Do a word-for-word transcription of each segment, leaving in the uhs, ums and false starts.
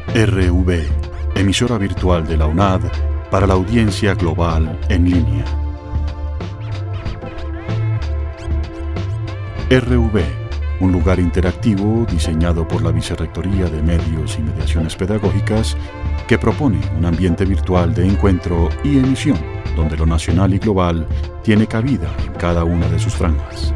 R V, emisora virtual de la UNAD para la audiencia global en línea. R V, un lugar interactivo diseñado por la Vicerrectoría de Medios y Mediaciones Pedagógicas que propone un ambiente virtual de encuentro y emisión donde lo nacional y global tiene cabida en cada una de sus franjas.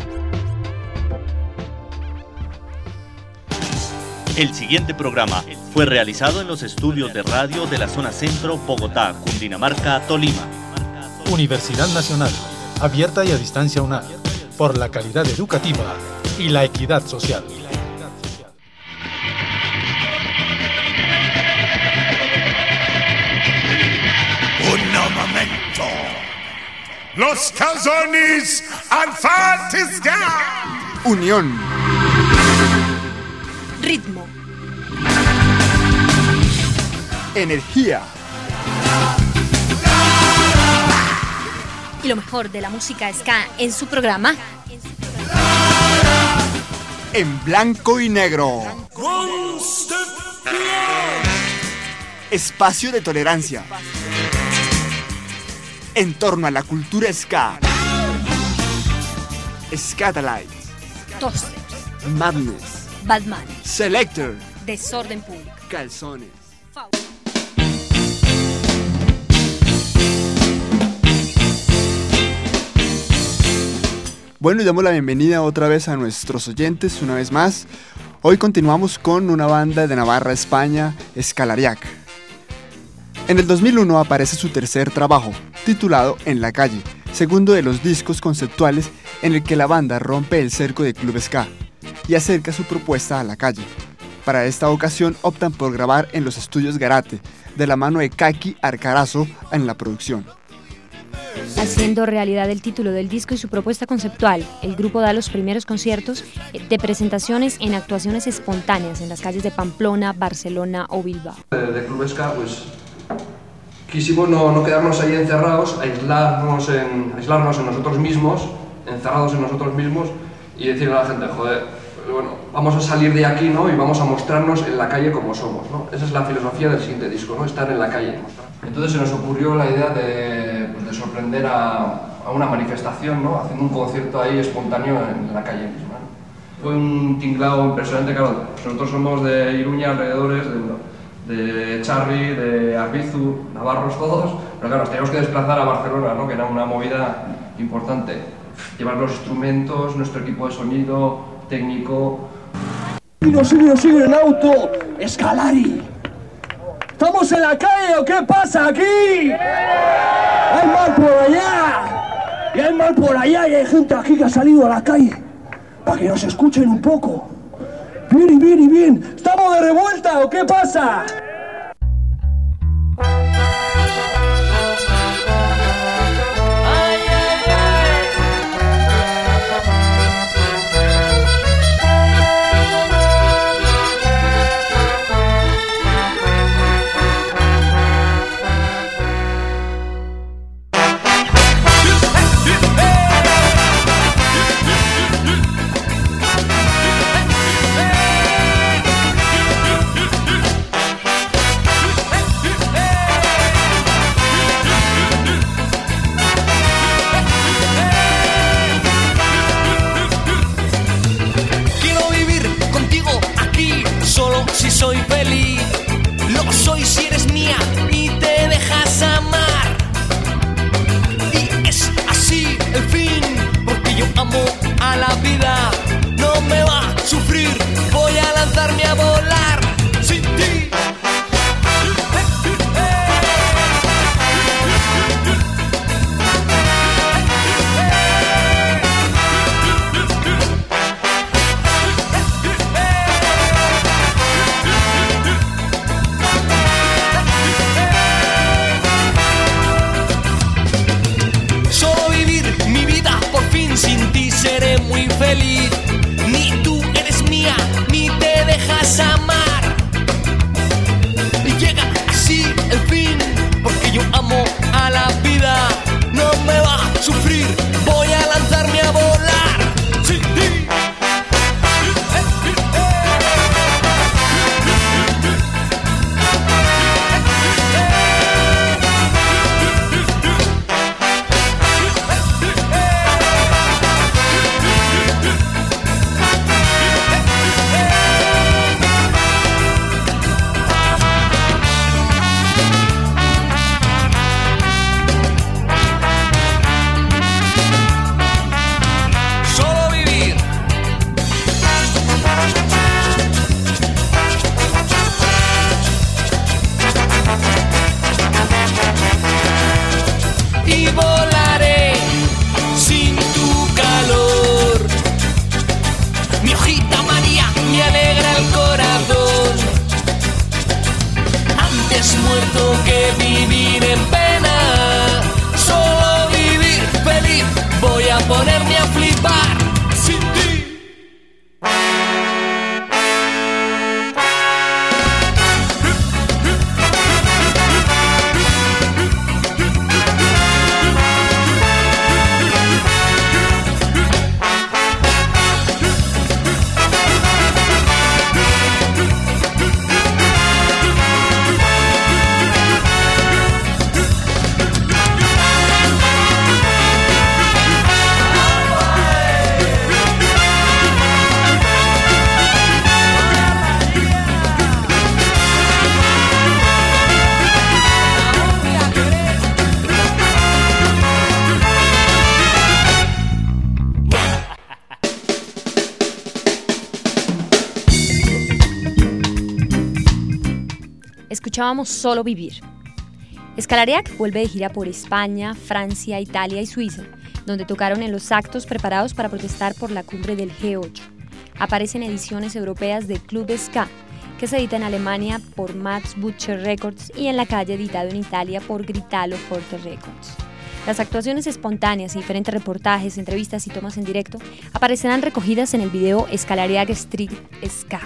El siguiente programa fue realizado en los estudios de radio de la zona centro, Bogotá, Cundinamarca, Tolima. Universidad Nacional, abierta y a distancia UNAD, por la calidad educativa y la equidad social. Un momento. Los calzones al Fatisca. Unión. Ritmo. Energía. Y lo mejor de la música ska en su programa En blanco y negro. Espacio de tolerancia en torno a la cultura ska. Scatalites, Toasters, Madness, Batman, Selector, Desorden Público, Calzones. Bueno, y damos la bienvenida otra vez a nuestros oyentes, una vez más. Hoy continuamos con una banda de Navarra, España, Escalariac. En el dos mil uno aparece su tercer trabajo, titulado En la calle, segundo de los discos conceptuales en el que la banda rompe el cerco de Club Ska y acerca su propuesta a la calle. Para esta ocasión optan por grabar en los estudios Garate, de la mano de Kaki Arcarazo en la producción. Haciendo realidad el título del disco y su propuesta conceptual, el grupo da los primeros conciertos de presentaciones en actuaciones espontáneas en las calles de Pamplona, Barcelona o Bilbao. De, de Club Ska, pues quisimos no, no quedarnos ahí encerrados, aislarnos en, aislarnos en nosotros mismos, encerrados en nosotros mismos y decirle a la gente, joder, bueno, vamos a salir de aquí, ¿no? Y vamos a mostrarnos en la calle como somos, ¿no? Esa es la filosofía del siguiente disco, ¿no? Estar en la calle. Entonces se nos ocurrió la idea de, pues, de sorprender a, a una manifestación, ¿no? Haciendo un concierto ahí espontáneo en la calle misma, ¿no? Fue un tinglao impresionante, claro. Nosotros somos de Iruña, alrededores, de, de Charri, de Arbizu, navarros todos, pero claro, nos teníamos que desplazar a Barcelona, ¿no? Que era una movida importante. Llevar los instrumentos, nuestro equipo de sonido, técnico. ¡Sigue, sigue, sigue el auto! ¡Escalari! ¿Estamos en la calle o qué pasa aquí? Hay mal por allá. Y hay mal por allá y hay gente aquí que ha salido a la calle. Para que nos escuchen un poco. Bien, bien y bien. ¿Estamos de revuelta o qué pasa? Si soy feliz, lo soy si eres mía y te dejas amar. Y es así el fin, porque yo amo a la vida. No me va a sufrir, voy a lanzarme a volar sin ti. Sin ti seré muy feliz. Ni tú eres mía, ni te dejas amar. escuchábamos Solo Vivir. Escalariac vuelve de gira por España, Francia, Italia y Suiza, donde tocaron en los actos preparados para protestar por la cumbre del G ocho. Aparecen ediciones europeas de Club Ska, que se edita en Alemania por Max Butcher Records y en la calle editado en Italia por Gritalo Forte Records. Las actuaciones espontáneas y diferentes reportajes, entrevistas y tomas en directo aparecerán recogidas en el video Escalariac Street Ska.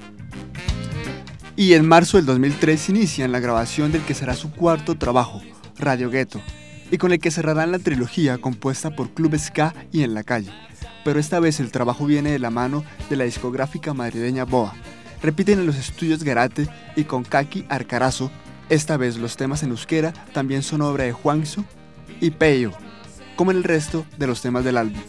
Y en marzo del dos mil tres inician la grabación del que será su cuarto trabajo, Radio Ghetto, y con el que cerrarán la trilogía compuesta por Club Ska y En la Calle. Pero esta vez el trabajo viene de la mano de la discográfica madrileña Boa. Repiten en los estudios Garate y con Kaki Arcarazo. Esta vez los temas en euskera también son obra de Juanzo y Peyo, como en el resto de los temas del álbum.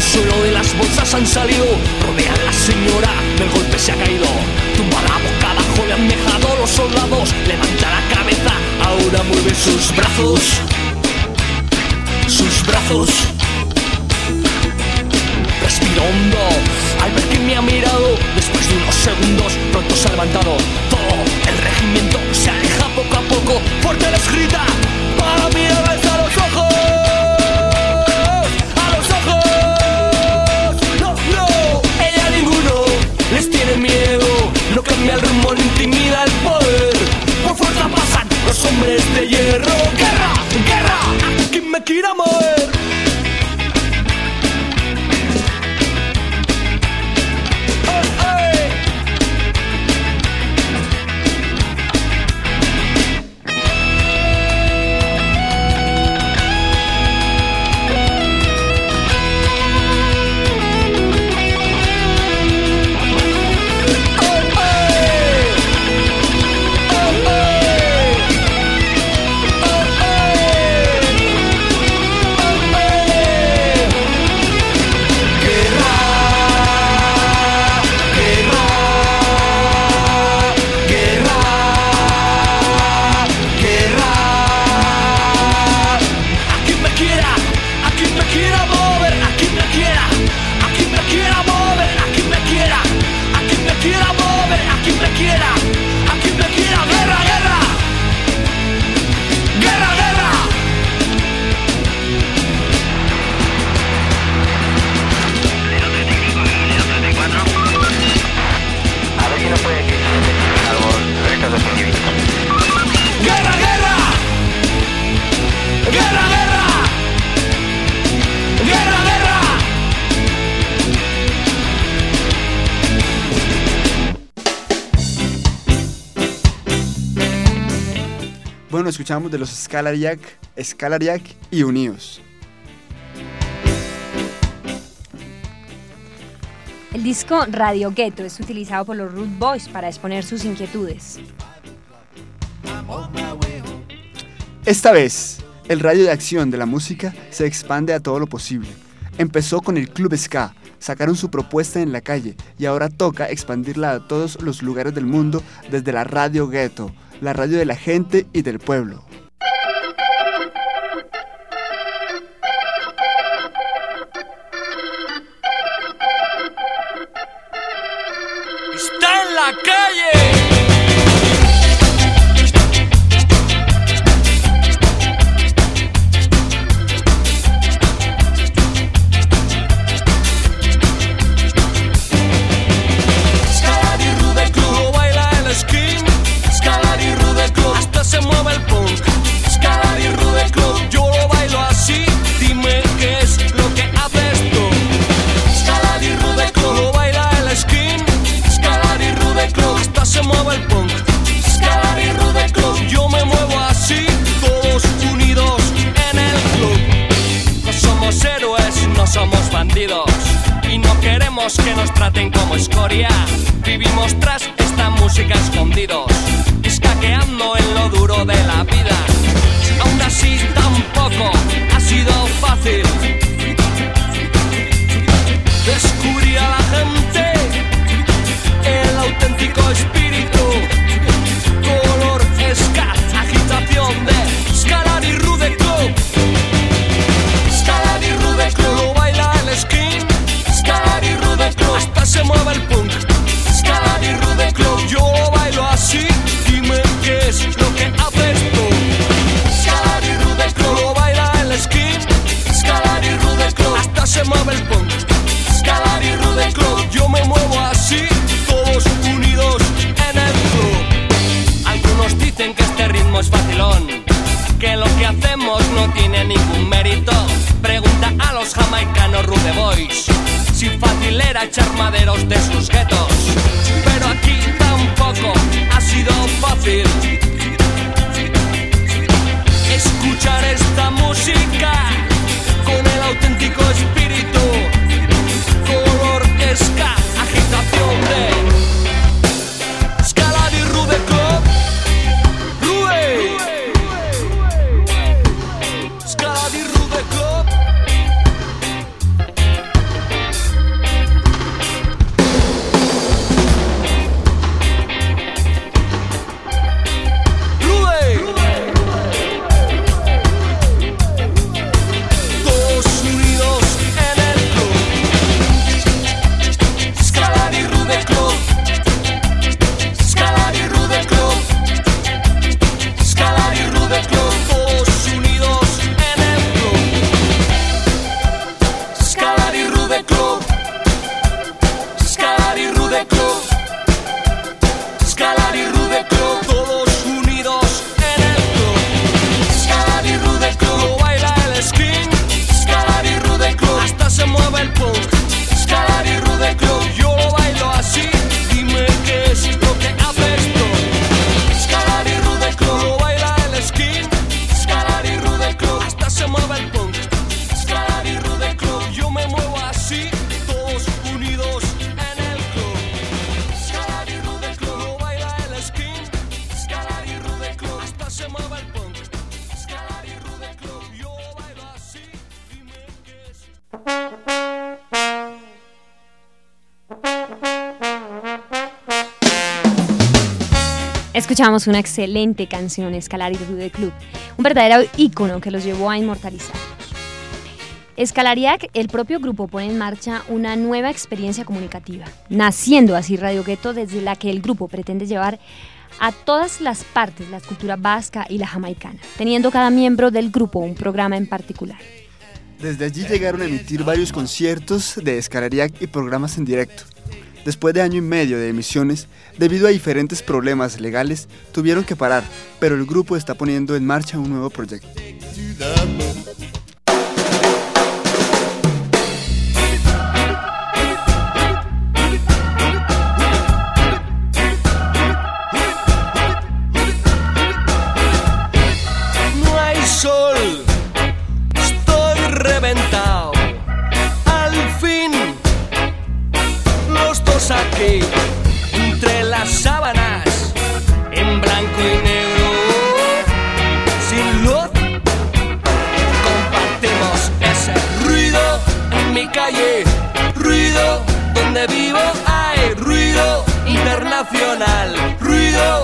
suelo de las bolsas han salido. Rodea a la señora, del golpe se ha caído. Tumbada boca abajo le han dejado los soldados. Levanta la cabeza, ahora mueve sus brazos. Sus brazos. Respiro hondo al ver que me ha mirado. Después de unos segundos pronto se ha levantado. Todo el regimiento se aleja poco a poco. Fuerte les grita para mirarles a los ojos. A los ojos. No, no, ella a ninguno les tiene miedo. No cambia el rumbo ni intimida el poder. Por fuerza pasan los hombres de hierro. Guerra, guerra, a quien me quiera mover. Bueno, escuchamos de los Scalariac, Scalariac y Unidos. El disco Radio Ghetto es utilizado por los Rude Boys para exponer sus inquietudes. Esta vez, el radio de acción de la música se expande a todo lo posible. Empezó con el Club Ska, sacaron su propuesta en la calle y ahora toca expandirla a todos los lugares del mundo desde la Radio Ghetto, la radio de la gente y del pueblo. ¡Está en la calle! Se mueve el punk, Scalari Rude Club, yo lo bailo así, dime qué es lo que haces tú. Scalari Rude Club, lo baila el skin, Scalari Rude Club, hasta se mueve el punk, Scalari Rude Club, yo me muevo así, todos unidos en el club. No somos héroes, no somos bandidos, y no queremos que nos traten como escoria, vivimos tras esta música escondidos, escaqueando en lo duro de la vida. Aún así tampoco ha sido fácil descubrir a la gente el auténtico espíritu, color ska, agitación de Scalari Rude Club. Scalari Rude Club, lo baila el skin, Scalari Rude Club, hasta se mueve el punk, Scalari Rude Club, yo lo bailo así, dime qué es lo que haces tú. Scalari Rude Club, lo baila el skin, Scalari Rude Club, hasta se mueve el punk, Scalari Rude Club, yo me muevo así, todos unidos en el club. Algunos dicen que este ritmo es facilón, que lo que hacemos no tiene ningún mérito. Pregunta a los jamaicanos Rude Boys si fácil era echar maderos de sus guetos, pero aquí tampoco ha sido fácil escuchar esta música con el auténtico espíritu, color ska, agitación de Scalari Rude Club, Rude, Scalari Rude Club. Escuchamos una excelente canción, Escalari de Club, un verdadero ícono que los llevó a inmortalizarlos. Escalariac, el propio grupo, pone en marcha una nueva experiencia comunicativa, naciendo así Radio Gueto, desde la que el grupo pretende llevar a todas las partes la cultura vasca y la jamaicana, teniendo cada miembro del grupo un programa en particular. Desde allí llegaron a emitir varios conciertos de Escalariac y programas en directo. Después de año y medio de emisiones, debido a diferentes problemas legales, tuvieron que parar, pero el grupo está poniendo en marcha un nuevo proyecto. No hay sol, estoy reventado. Al fin aquí, entre las sábanas, en blanco y negro, sin luz, compartimos ese ruido en mi calle, ruido donde vivo hay ruido internacional, ruido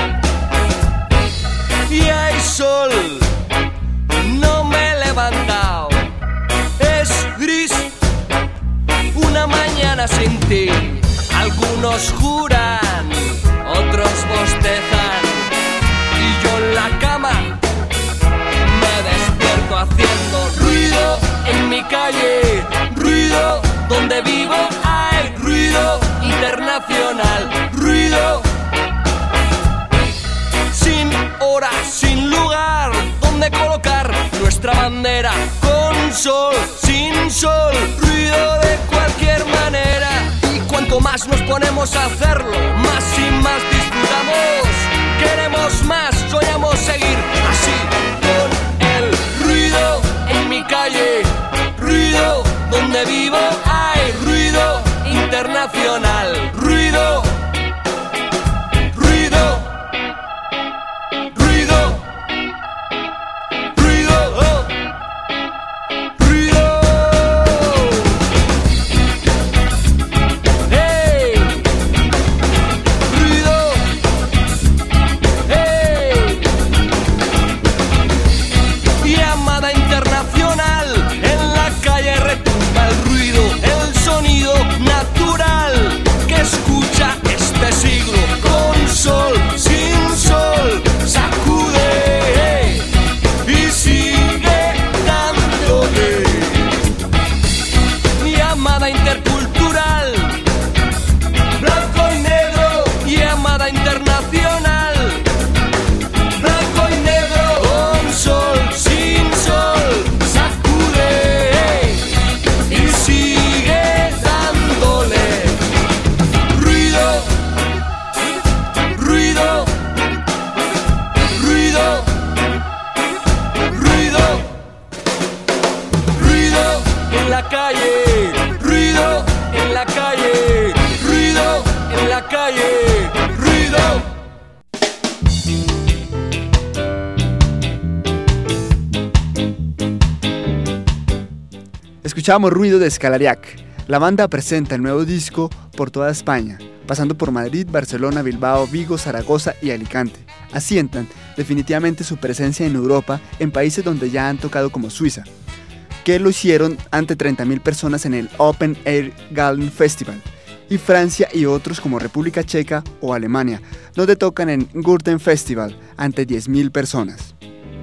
y hay sol, no me he levantado, es gris, una mañana sin ti. Algunos juran, otros bostezan y yo en la cama me despierto haciendo ruido en mi calle, ruido donde vivo hay ruido internacional, ruido sin hora, sin lugar donde colocar nuestra bandera, con sol, sin sol, ruido de cualquier manera. Cuanto más nos ponemos a hacerlo, más y más disfrutamos. Queremos más, soñamos seguir así, con el ruido en mi calle, ruido donde vivo hay ruido internacional, ruido, ruido, ruido, ruido, oh. Escucha este siglo con sol, sin sol, sacude y sigue dándole. Llamada intercultural, blanco y negro, llamada internacional, blanco y negro, con sol, sin sol, sacude y sigue dándole. Ruido, ruido, ruido, ruido en la calle, ruido en la calle, ruido en la calle, ruido. Escuchamos Ruido de Escalariac. La banda presenta el nuevo disco por toda España, pasando por Madrid, Barcelona, Bilbao, Vigo, Zaragoza y Alicante. Asientan definitivamente su presencia en Europa, en países donde ya han tocado como Suiza, que lo hicieron ante treinta mil personas en el Open Air Gallen Festival, y Francia y otros como República Checa o Alemania, donde tocan en Gurten Festival ante diez mil personas.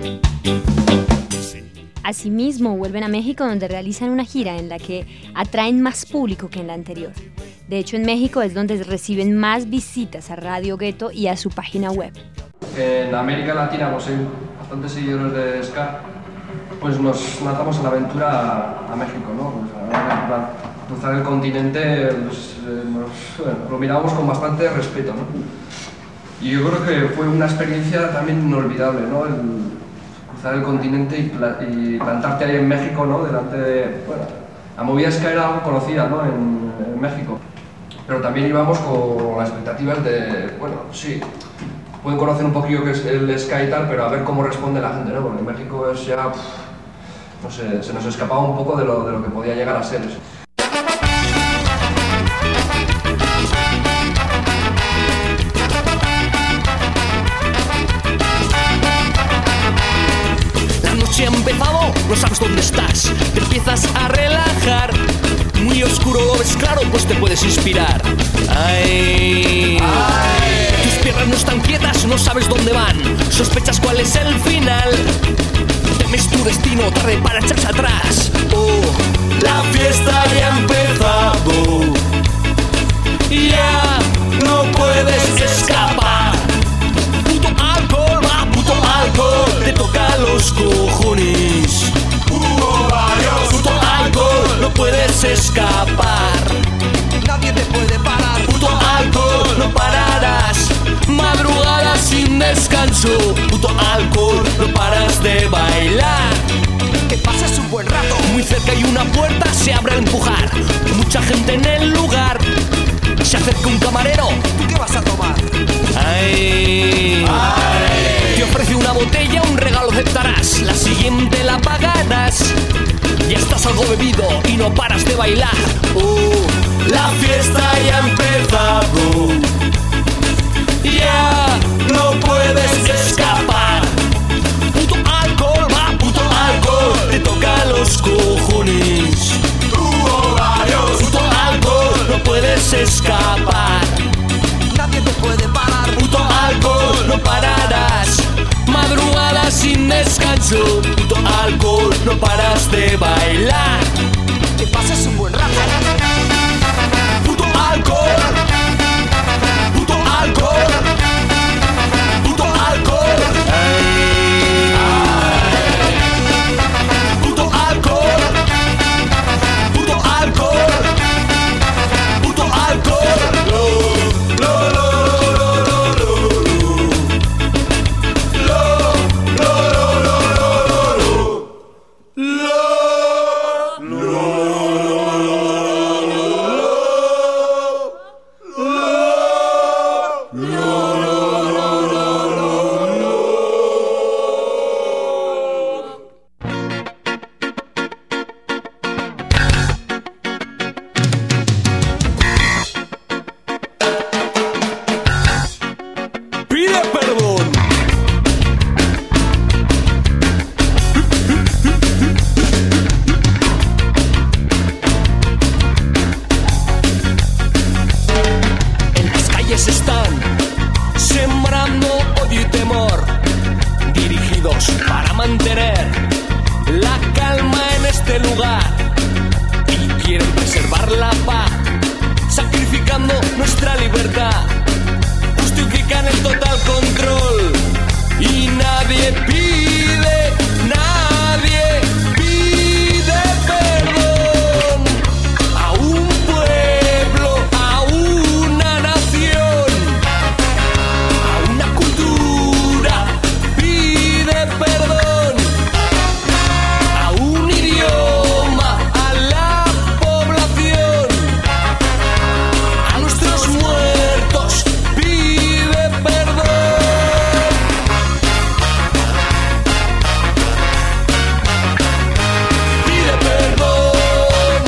Asimismo, vuelven a México, donde realizan una gira en la que atraen más público que en la anterior. De hecho, en México es donde reciben más visitas a Radio Gueto y a su página web. En América Latina, pues hay bastantes seguidores de ska, pues nos lanzamos a la aventura a, a México, ¿no? Pues a, a cruzar el continente, pues, eh, nos, bueno, lo miramos con bastante respeto, ¿no? Y yo creo que fue una experiencia también inolvidable, ¿no? El, cruzar el continente y, pla y plantarte ahí en México, ¿no? Delante de, bueno, la movida ska era algo conocida, ¿no? En, en México, pero también íbamos con las expectativas de, bueno, sí, pueden conocer un poquillo qué es el ska y tal, pero a ver cómo responde la gente, ¿no? Porque en México es ya, pff, no sé, se nos escapaba un poco de lo, de lo que podía llegar a ser eso. enfadado, no sabes dónde estás. Te empiezas a relajar. Muy oscuro lo ves claro, pues te puedes inspirar. Ay, ay. Tus piernas no están quietas, no sabes dónde van. Sospechas cuál es el final. Temes tu destino, tarde para echarse atrás. Oh, la fiesta ya ha empezado. Ya no puedes escapar. Puto alcohol, va, puto alcohol. Te toca los cojones. Hubo varios. Puto alcohol, no puedes escapar. Nadie te puede parar. Puto alcohol, no pararás. Madrugada sin descanso. Puto alcohol, no paras de bailar. Que pases un buen rato. Muy cerca hay una puerta, se abre al empujar. Mucha gente en el lugar. Se acerca un camarero. ¿Tú qué vas a tomar? Ay, ay. Te ofrece una botella, un regalo aceptarás. La siguiente la pagarás. Ya estás algo bebido y no paras de bailar. Oh, la fiesta ya ha empezado. Ya no puedes escapar. Puto alcohol, va, puto alcohol. Te toca los cojones. Hubo varios. Puto alcohol, no puedes escapar. Nadie te puede parar. Puto alcohol, no pararás. Madrugada sin descanso. Puto alcohol, no paras de bailar. Que pases un buen rato. Puto alcohol. Puto alcohol. Puto alcohol. Ay, ay. Puto alcohol. Puto alcohol. Puto alcohol. Lo, lo, lo, lo, lo, lo, lo, lo, lo, lo, lo, lo, pide perdón. En las calles están sembrando odio y temor, dirigidos para mantener la calma en este lugar, y quieren preservar la paz, sacrificando nuestra libertad. Justifican el total control y nadie pide, nadie pide perdón a un pueblo, a una nación, a una cultura. Pide perdón a un idioma, a la población, a nuestros muertos. Pide perdón. Pide perdón.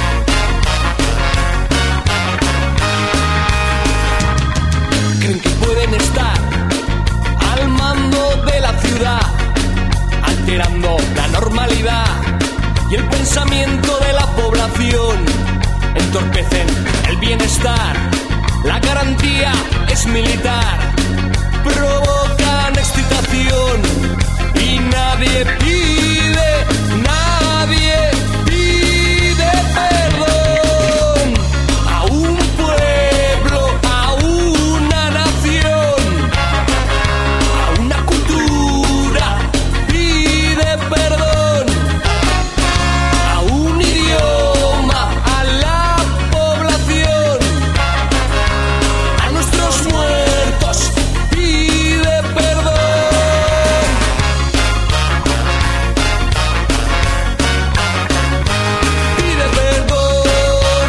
Creen que pueden estar al mando de la ciudad, alterando la normalidad y el pensamiento de la población. Entorpecen el bienestar. La garantía es militar. Provocan excitación y nadie pide, nadie pide perdón a un pueblo, a una nación, a una cultura. Pide perdón a un idioma, a la población, a nuestros muertos. Pide perdón. Pide perdón.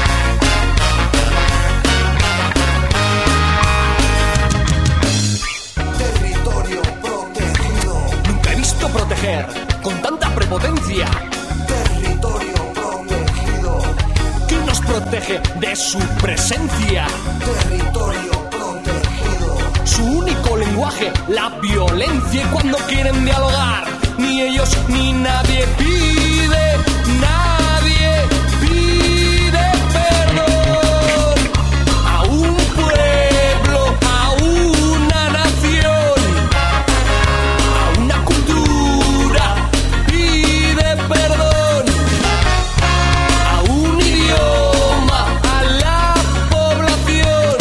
Territorio protegido. Nunca he visto proteger con tanta prepotencia. Territorio protegido. ¿Quién nos protege de su presencia? Territorio protegido. Su único lenguaje, la violencia, y cuando quieren dialogar ni ellos, ni nadie pide, nadie pide perdón a un pueblo, a una nación, a una cultura, pide perdón a un idioma, a la población,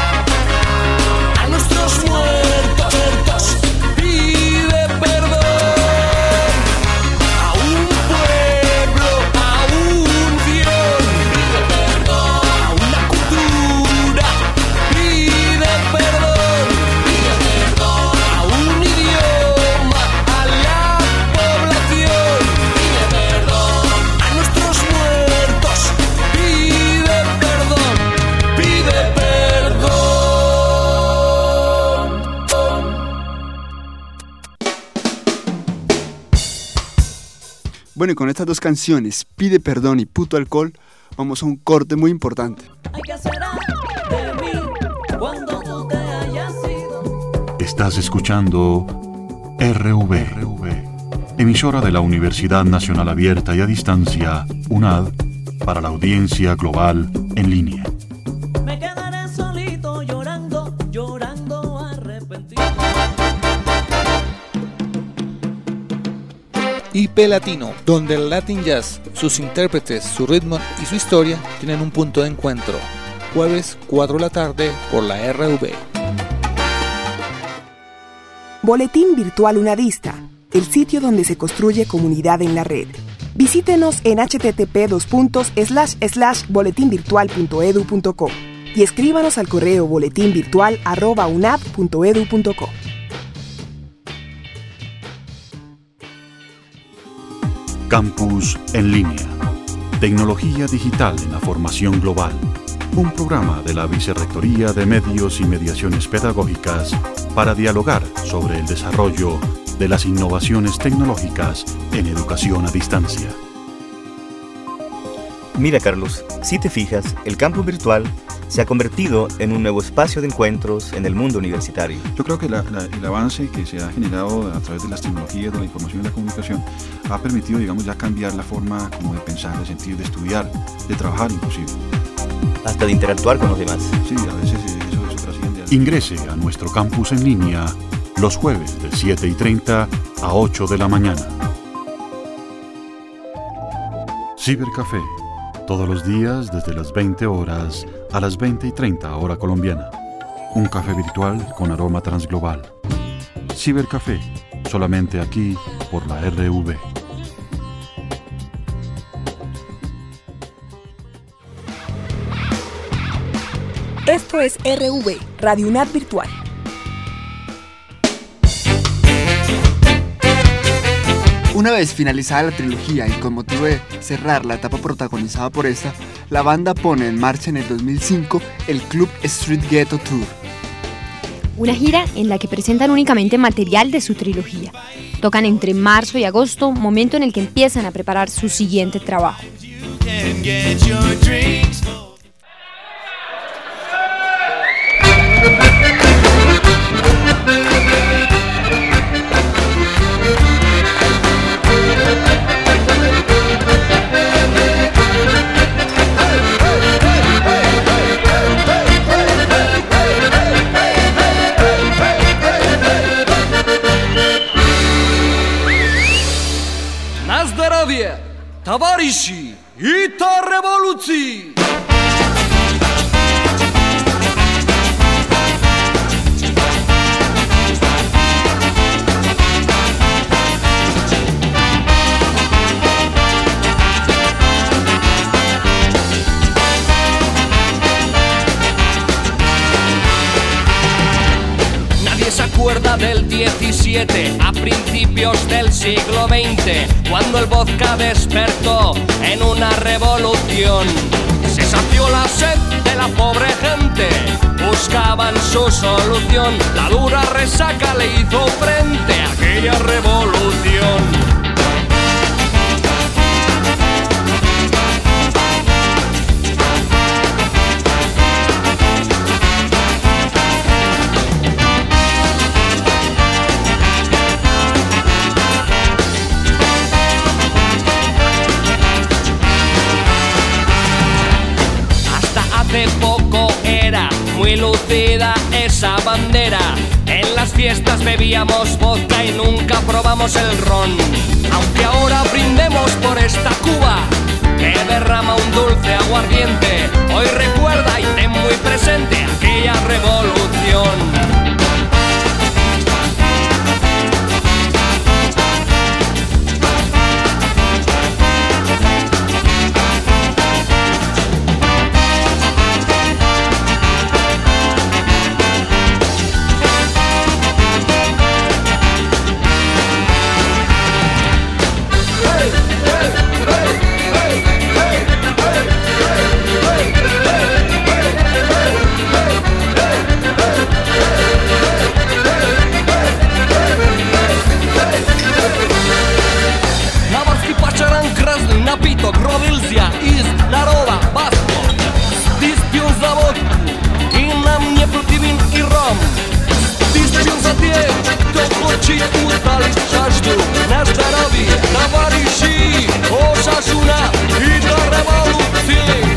a nuestros muertos, muertos, pide perdón a un pueblo, a un guión, pide perdón a una cultura, pide perdón, pide perdón a un idioma, a la población, pide perdón a nuestros muertos, pide perdón, pide perdón. Bueno, y con estas dos canciones, Pide Perdón y Puto Alcohol, vamos a un corte muy importante. ¿Qué será de mí cuando tú te hayas ido? Estás escuchando R V, R V, emisora de la Universidad Nacional Abierta y a Distancia, UNAD, para la audiencia global en línea. Me quedaré solito llorando, llorando arrepentido. I P Latino, donde el Latin Jazz, sus intérpretes, su ritmo y su historia tienen un punto de encuentro. Jueves, cuatro de la tarde, por la R V. Boletín Virtual UNADista, el sitio donde se construye comunidad en la red. Visítenos en h t t p dos puntos slash slash boletín virtual punto edu punto co y escríbanos al correo boletinvirtual arroba unad punto edu punto co. Campus en línea. Tecnología digital en la formación global. Un programa de la Vicerrectoría de Medios y Mediaciones Pedagógicas para dialogar sobre el desarrollo de las innovaciones tecnológicas en educación a distancia. Mira, Carlos, si te fijas, el campus virtual se ha convertido en un nuevo espacio de encuentros en el mundo universitario. Yo creo que la, la, el avance que se ha generado a través de las tecnologías de la información y la comunicación ha permitido, digamos, ya cambiar la forma como de pensar, de sentir, de estudiar, de trabajar inclusive. Hasta de interactuar con los demás. Sí, a veces eso, eso trasciende. Ingrese a nuestro campus en línea los jueves de siete y treinta a ocho de la mañana. Cibercafé, todos los días desde las veinte horas a las veinte y treinta hora colombiana. Un café virtual con aroma transglobal. Cibercafé, solamente aquí por la R V. Esto es R V, Radio UNAD Virtual. Una vez finalizada la trilogía y con motivo de cerrar la etapa protagonizada por esta, la banda pone en marcha en el dos mil cinco el Club Street Ghetto Tour. Una gira en la que presentan únicamente material de su trilogía. Tocan entre marzo y agosto, momento en el que empiezan a preparar su siguiente trabajo. Товарищи, это революция! Nadie se acuerda del diecisiete, a principios del siglo veinte, cuando el vodka despertó en una revolución. Se sació la sed de la pobre gente, buscaban su solución. La dura resaca le hizo frente a aquella revolución. muy lucida esa bandera. En las fiestas bebíamos vodka y nunca probamos el ron. Aunque ahora brindemos por esta Cuba que derrama un dulce aguardiente, hoy recuerda y ten muy presente aquella revolución. Grodilzia iz naroda Basko. Stis pil za vodku i na mnie protivin i rom. Stis pil za tě, kto hoće ustalit žaždu. Na zdraví, tovariši, ošašuna i do revolucije.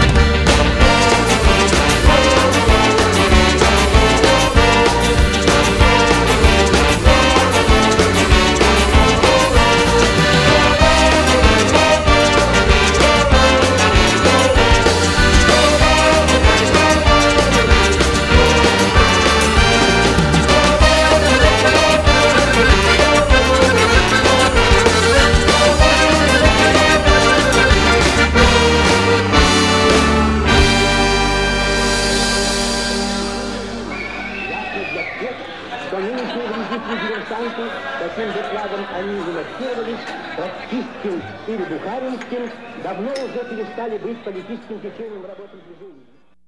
Таким докладом они изолировались, троцкистским или бухаринским, давно уже перестали быть политическим течением рабочих движений.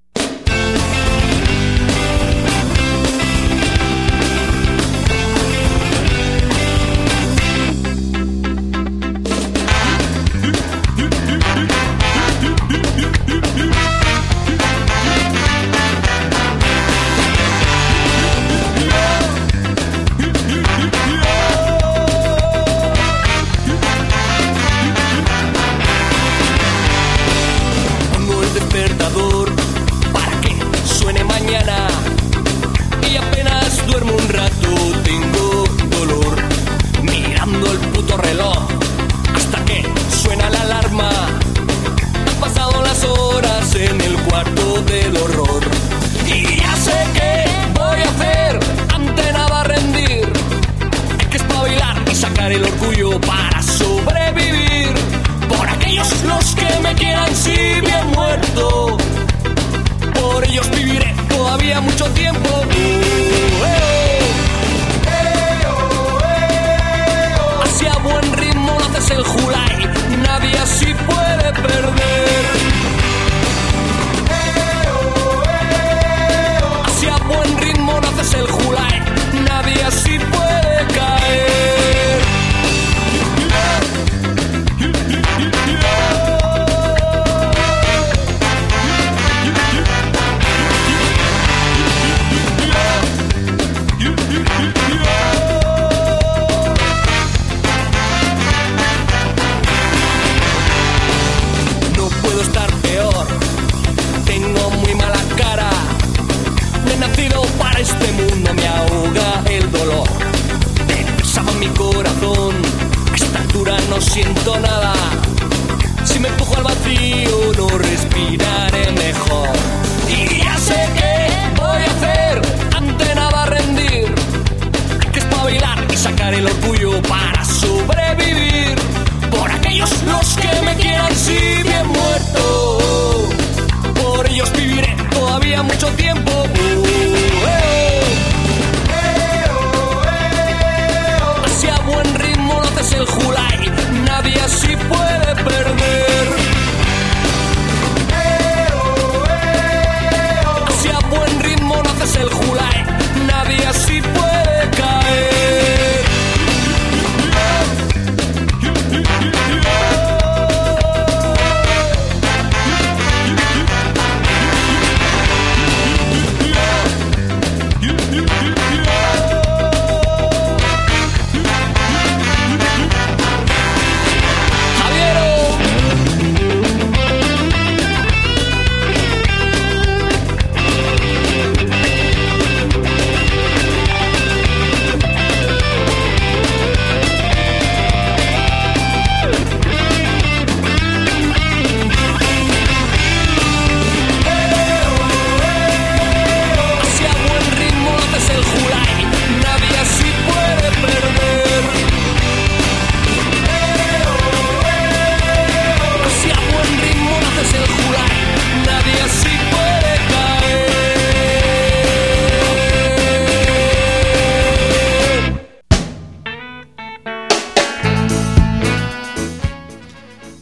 Para que suene mañana y apenas duermo un rato tengo dolor mirando el puto reloj hasta que suena la alarma. Han pasado las horas en el cuarto del horror y ya sé qué voy a hacer, ante nada va a rendir. Hay que espabilar y sacar el orgullo para sobrevivir. Por aquellos los que me quieran si bien muerto, por ellos viviré todavía mucho tiempo. Uh, eh, oh. Hacia buen ritmo no haces el Julai, nadie así puede perder. Hacia buen ritmo no haces el Julai, nadie así puede caer. No puedo estar peor, tengo muy mala cara. No he nacido para este mundo, me ahoga el dolor. Me pesaba mi corazón, a esta altura no siento nada. Si me empujo al vacío no respiraré mejor. Y ya sé qué voy a hacer, ante nada va a rendir. Hay que espabilar y sacar el orgullo para sobrevivir. Por aquellos los que me quieran si bien muerto, por ellos viviré todavía mucho tiempo. Uh, eh, oh. Hacia buen ritmo no haces el Julai, nadie así puede perder. Hacia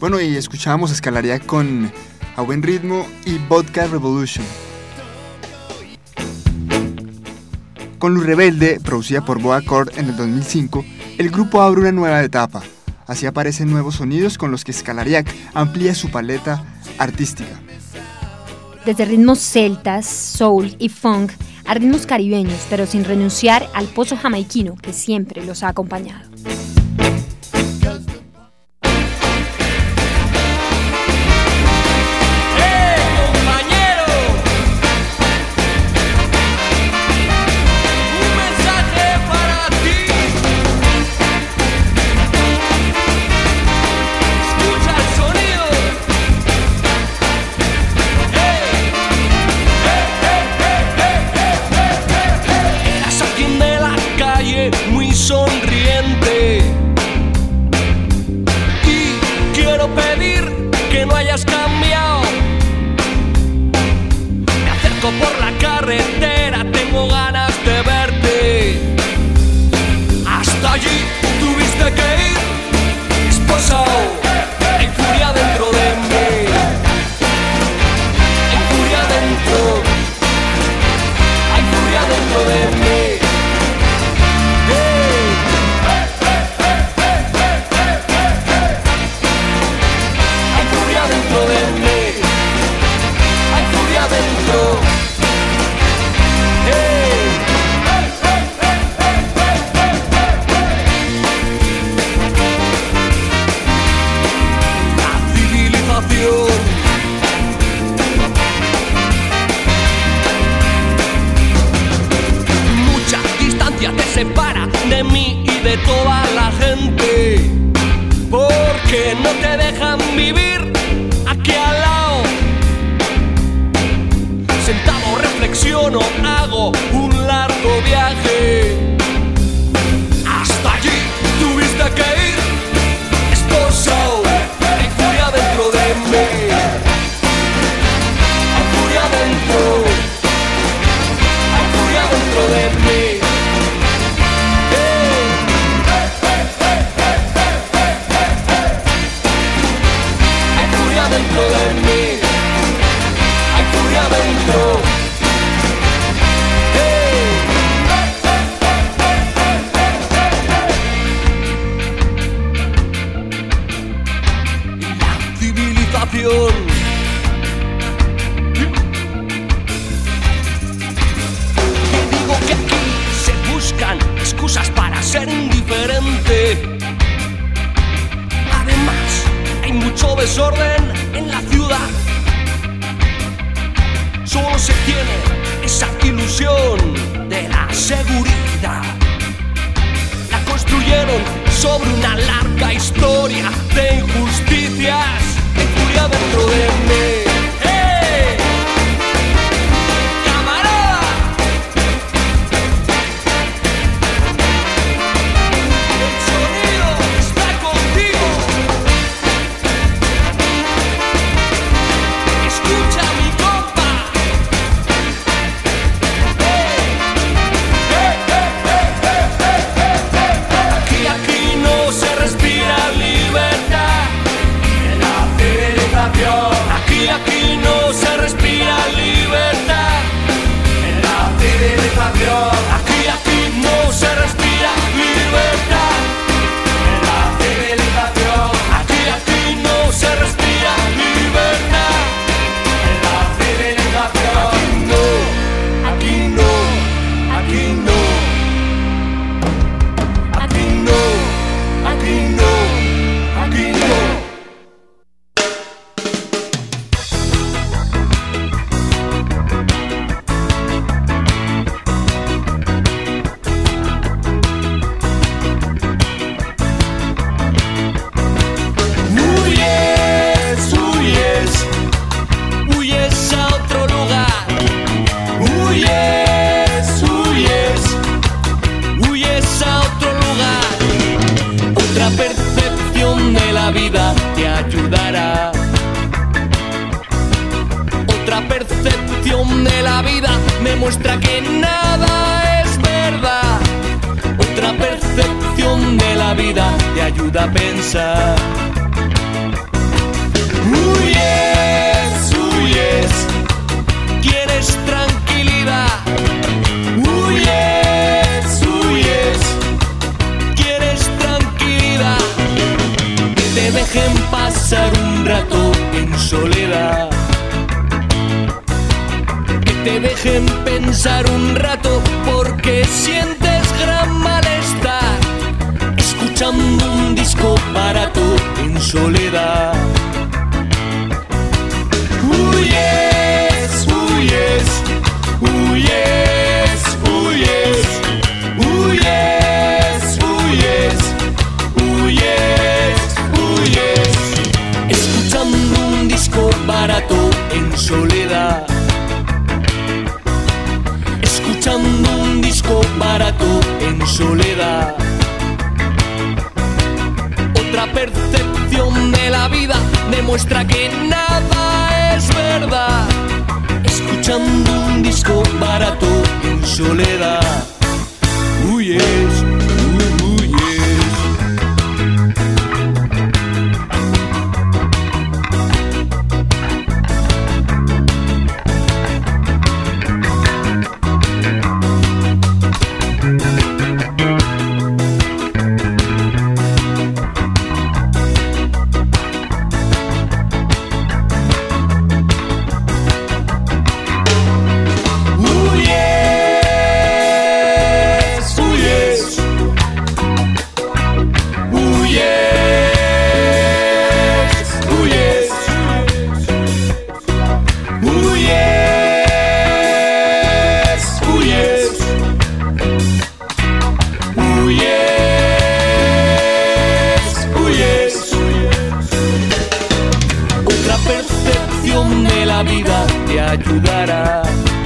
Bueno, y escuchábamos Escalaria con A Buen Ritmo y Vodka Revolution. Con Luz Rebelde, producida por Boa Accord en el dos mil cinco, el grupo abre una nueva etapa. Así aparecen nuevos sonidos con los que Escalariac amplía su paleta artística. Desde ritmos celtas, soul y funk a ritmos caribeños, pero sin renunciar al pozo jamaiquino que siempre los ha acompañado. Muy sonriente y quiero pedir que no hayas cambiado. Me acerco por la carretera, tengo ganas de verte. Hasta allí tuviste que ir, esposado. Hay furia dentro de mí, hay furia dentro, hay furia dentro de mí. Separa de mí y de toda la gente, porque no te dejan vivir aquí al lado. Sentado reflexiono, hago un largo viaje. Hasta allí tuviste que ir, esposado. Hay furia dentro de mí, hay furia dentro, hay furia dentro de mí. Dentro de mí, hay furia dentro. Hey. La civilización que digo que aquí se buscan excusas para ser indiferente. Además, hay mucho desorden en la ciudad. Solo se tiene esa ilusión de la seguridad. La construyeron sobre una larga historia de injusticias. Hay furia dentro de mí. ¡Hey! ¡Camarada! El sonido está contigo. Escucha mi compa. Aquí, aquí no se respira libertad. En la civilización. Aquí, aquí no se respira libertad. En la civilización. Aquí, aquí no se respira libertad. En la civilización. Aquí, aquí no se respira libertad. Aquí no, aquí no, aquí no, aquí no, aquí no. Huyes, huyes, huyes a otro lugar. Huyes, huyes, huyes a otro lugar. Otra percepción de la vida te ayudará. Otra percepción de la vida me muestra que nada es verdad. Otra percepción de la vida te ayuda a pensar. pasar un rato en soledad. Que te dejen pensar un rato porque sientes gran malestar escuchando un disco barato en soledad. Huyes, huyes, huyes, huyes, huyes, huyes, huyes, huyes, escuchando un disco barato en soledad. Escuchando un disco barato en soledad. Otra percepción de la vida demuestra que nada es verdad. Escuchando un disco barato en soledad. Huyes, huyes. Ayudará.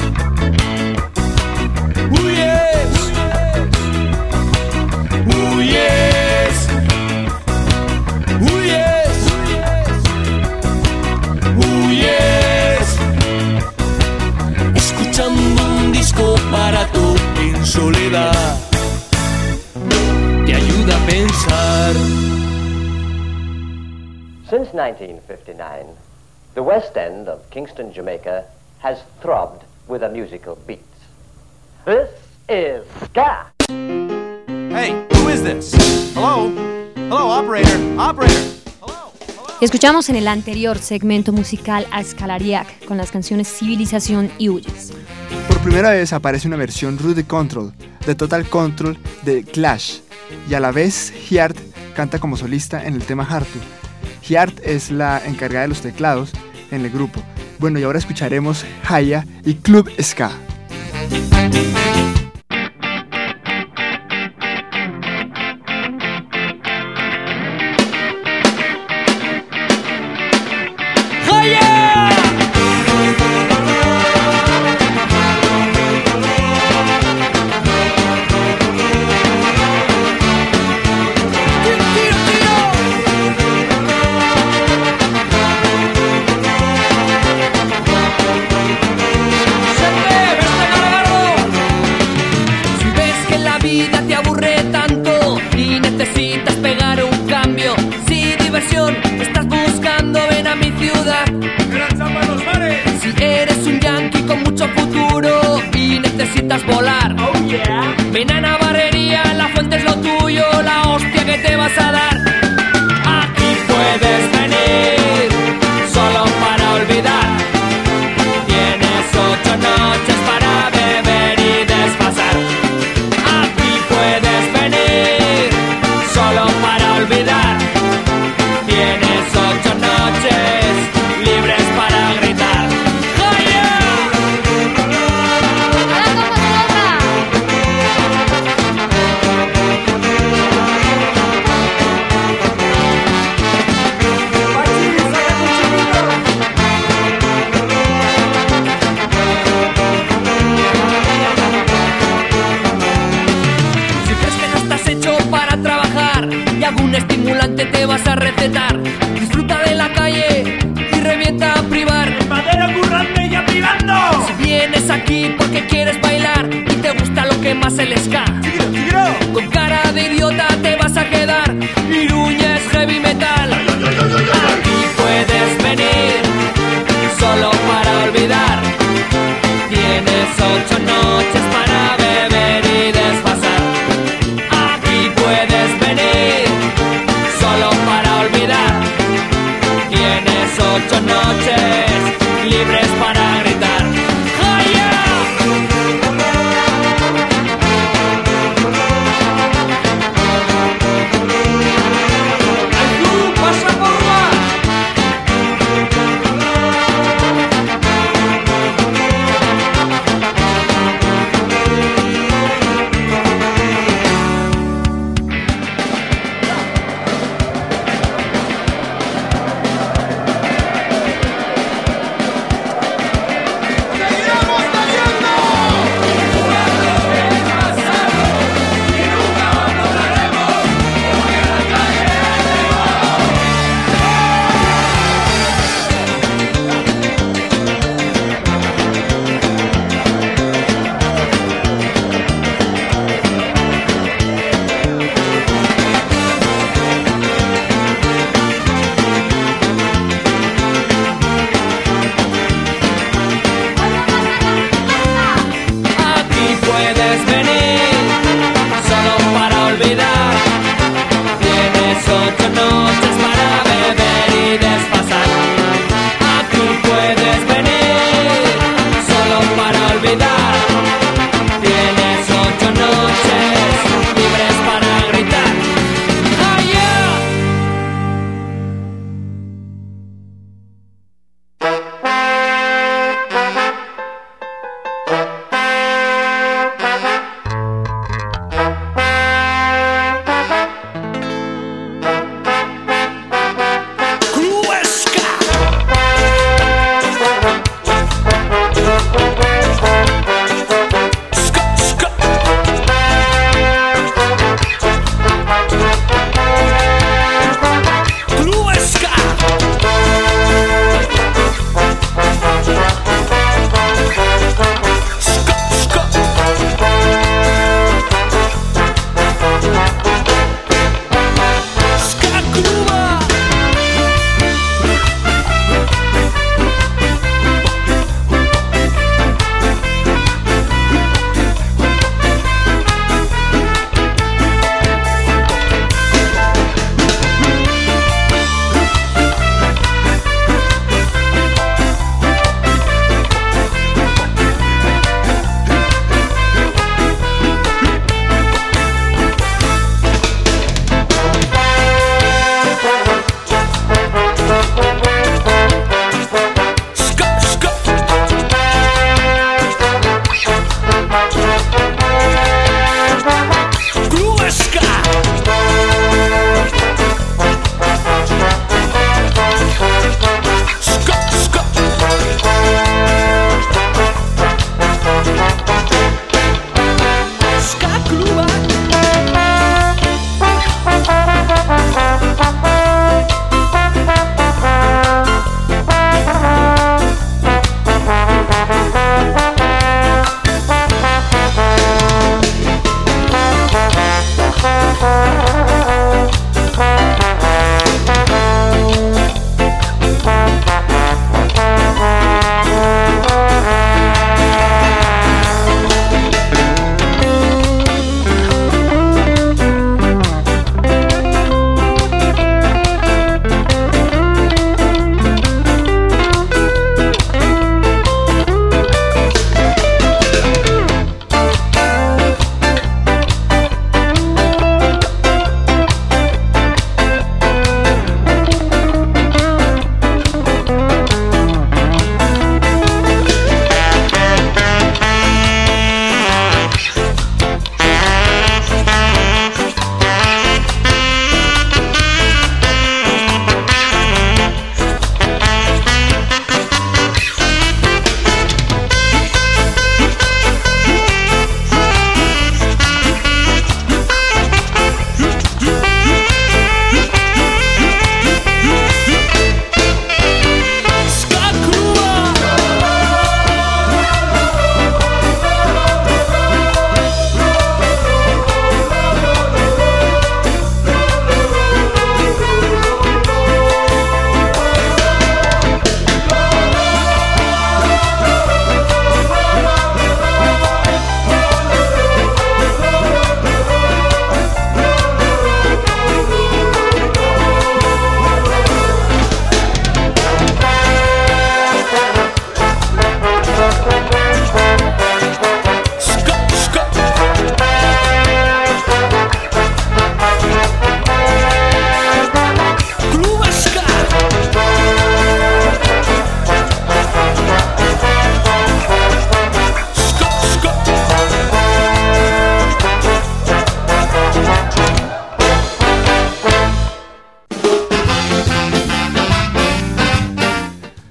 Huyes, huyes, huyes, huyes, escuchando un disco barato en soledad. Te ayuda a pensar. Since nineteen fifty-nine, the West End of Kingston, Jamaica has throbbed with a musical beat. This is ska. Hey, who is this? Hello? Hello, operator, operator. Escuchamos en el anterior segmento musical a Scalariac con las canciones Civilización y Huyes. Por primera vez aparece una versión Rude Control de Total Control de Clash y a la vez Hjärt canta como solista en el tema Hartu. Hjärt es la encargada de los teclados en el grupo. Bueno, y ahora escucharemos Haya y Club Ska. Volar, oh, yeah. Ven a Navarrería, la fuente es lo tuyo, la hostia que te vas a dar. Aquí puedes venir, solo para olvidar. Tienes ocho noches para beber y desfasar. Aquí puedes venir, solo para olvidar. Tienes ocho noches libres para gritar. Un estimulante te vas a recetar. Disfruta de la calle y revienta a privar. ¡Madera currante y privando! Si vienes aquí porque quieres bailar y te gusta lo que más el ska, ¡Tigro, tigro! con cara de idiota te vas a quedar. Iruña es heavy metal. Aquí puedes venir solo para olvidar. Tienes ocho noches para beber y desfasar. Aquí puedes venir solo para olvidar. las noches libres para gritar. ¡Jaya! ¡Ay, tú, pasa por la!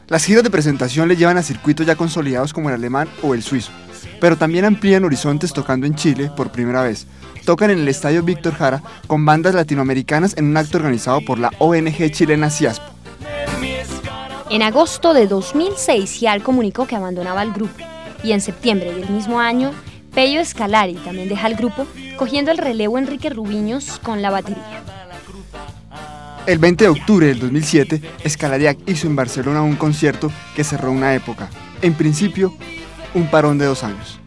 Las giras de presentación le llevan a circuitos ya consolidados como el alemán o el suizo, pero también amplían horizontes tocando en Chile por primera vez. Tocan en el Estadio Víctor Jara con bandas latinoamericanas en un acto organizado por la O N G chilena CIASPO. En agosto de dos mil seis, Gial comunicó que abandonaba el grupo y en septiembre del mismo año, Pello Scolari también deja el grupo, cogiendo el relevo Enrique Rubiños con la batería. El veinte de octubre del dos mil siete, Scolariac hizo en Barcelona un concierto que cerró una época, en principio, un parón de dos años.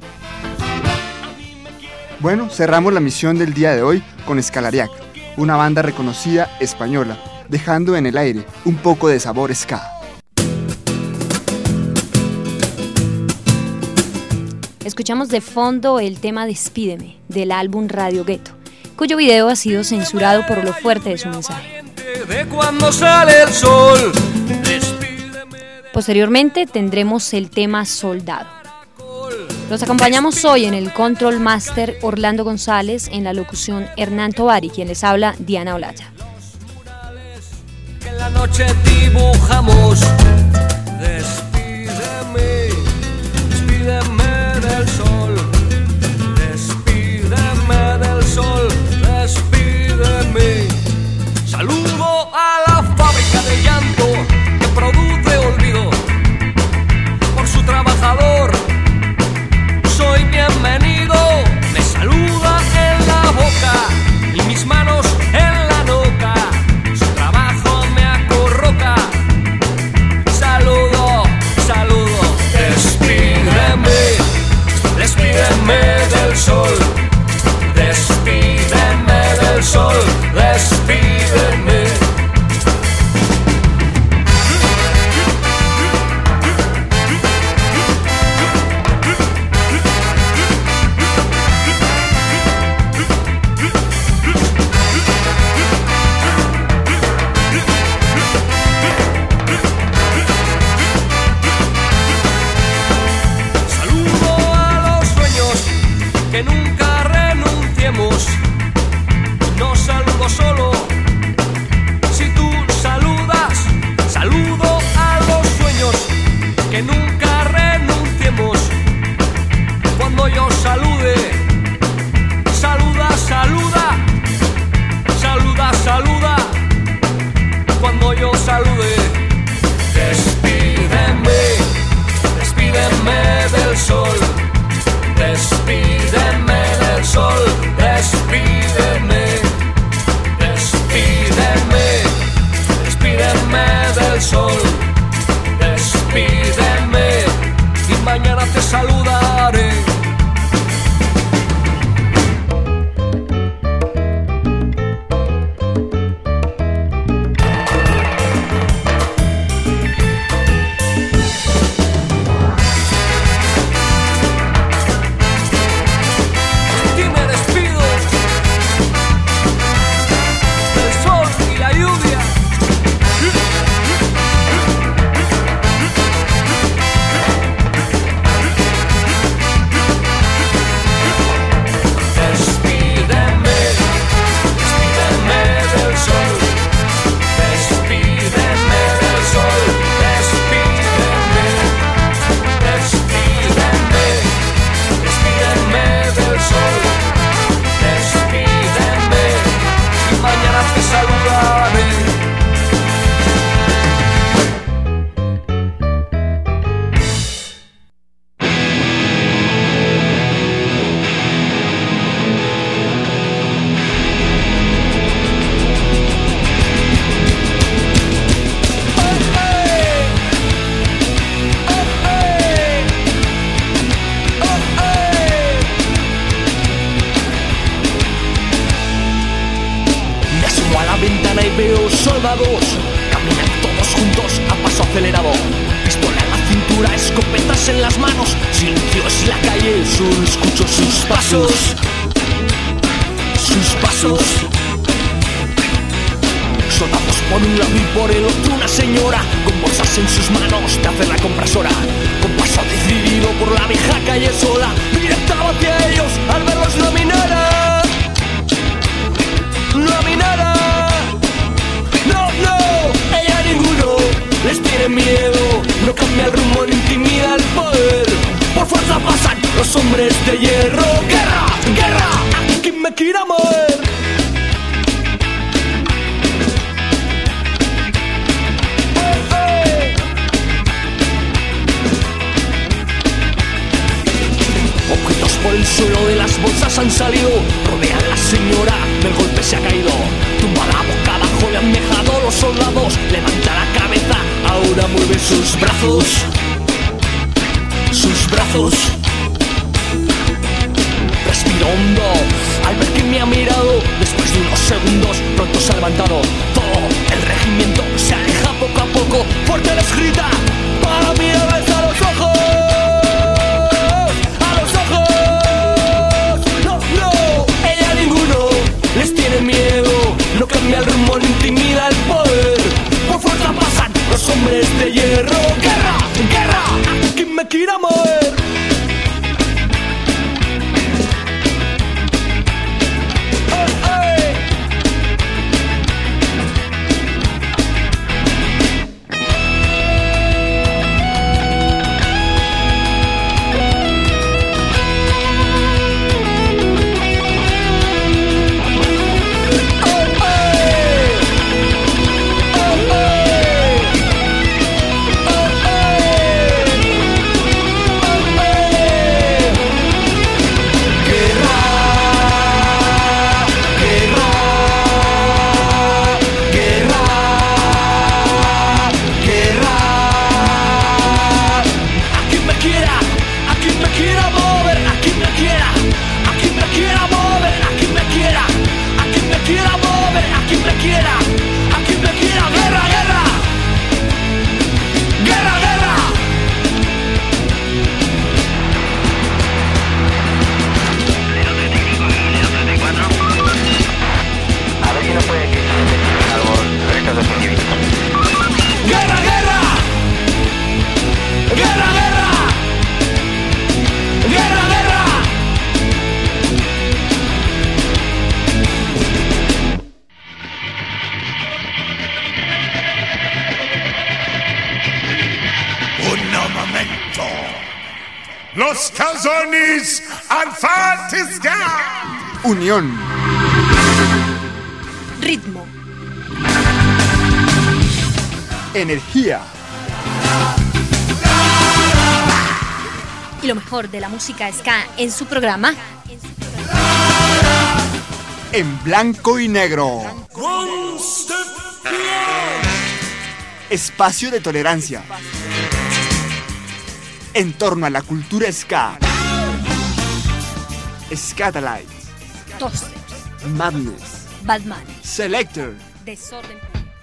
Bueno, cerramos la misión del día de hoy con Scolariac, una banda reconocida española, dejando en el aire un poco de sabor ska. Escuchamos de fondo el tema Despídeme, del álbum Radio Ghetto, cuyo video ha sido censurado por lo fuerte de su mensaje. De cuando sale el sol. Posteriormente tendremos el tema Soldado. Los acompañamos hoy en el Control Master Orlando González, en la locución Hernán Tovari, quien les habla Diana Olaya. Que en la noche dibujamos. Despídeme, despídeme del sol. Despídeme del sol, despídeme. Saludo a la fábrica de llanto que produce olvido. Por su trabajador soy bienvenido. Me saluda en la boca y mis manos en la nuca. Su trabajo me acorroca. Saludo, saludo. Despídeme, despídeme del sol. Despídeme del sol, despídeme. Saludo a los sueños, que nunca renunciemos. No saludo solo, si tú saludas. Saludo a los sueños, que nunca renunciemos. Cuando yo salude, saluda, saluda. Saluda, saluda. Cuando yo salude. Despídeme, despídeme del sol. Despídeme del sol, despídeme. Despídeme, despídeme del sol. Despídeme y mañana te saludaré. Soldados caminan todos juntos a paso acelerado. Pistola en la cintura, escopetas en las manos. Silencios en la calle, solo escucho sus pasos. Sus pasos. Soldados por un lado y por el otro una señora con bolsas en sus manos de hacer la compresora. Con paso decidido por la vieja calle sola, directaba hacia ellos al verlos no minara. No minara. No, no, ella ninguno les tiene miedo. suelo de las bolsas han salido. Rodea a la señora, del golpe se ha caído. Tumbada boca abajo le han dejado los soldados. Levanta la cabeza, ahora mueve sus brazos. Sus brazos. Respiro hondo al ver que me ha mirado. Después de unos segundos pronto se ha levantado. Todo el regimiento se aleja poco a poco. Fuerte les grita para mirarles a los ojos. A los ojos. No, no, ella a ninguno les tiene miedo. No cambia el rumbo ni intimida el poder. Por fuerza pasan los hombres de hierro. Guerra, guerra, a quien me quiera mover. Los calzones and Fantisca. Unión. Ritmo. Energía. Y lo mejor de la música ska en su programa. En blanco y negro. Espacio de tolerancia. En torno a la cultura ska. Scatalites. Toasters. Madness. Batman. Selector. Desorden.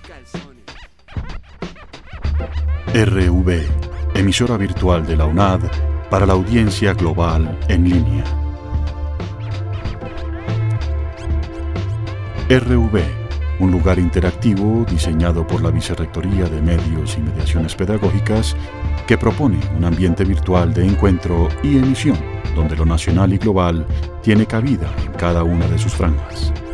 R V, emisora virtual de la UNAD para la audiencia global en línea. R V, un lugar interactivo diseñado por la Vicerrectoría de Medios y Mediaciones Pedagógicas que propone un ambiente virtual de encuentro y emisión donde lo nacional y global tiene cabida en cada una de sus franjas.